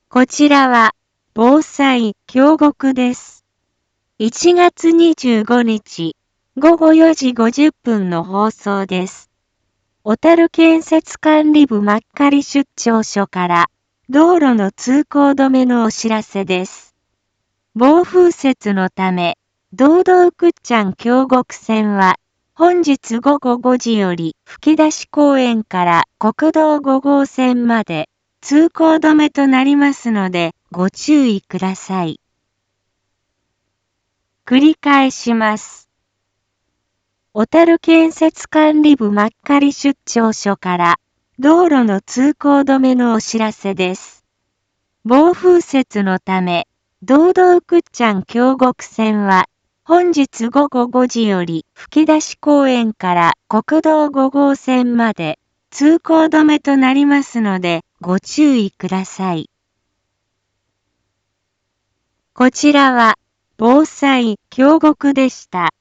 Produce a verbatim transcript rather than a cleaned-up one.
こちらは、防災京極です。いちがつにじゅうごにち、ごごよじごじゅっぷんの放送です。小樽建設管理部真狩出張所から、道路の通行止めのお知らせです。暴風雪のため、道道倶知安京極線は、本日ごごごじより吹出公園から国道ごごうせんまで通行止めとなりますのでご注意ください。繰り返します。小樽建設管理部真狩出張所から道路の通行止めのお知らせです。暴風雪のため、道道倶知安京極線は、本日ごごごじより吹出公園から国道ごごうせんまで通行止めとなりますのでご注意ください。こちらは防災京極でした。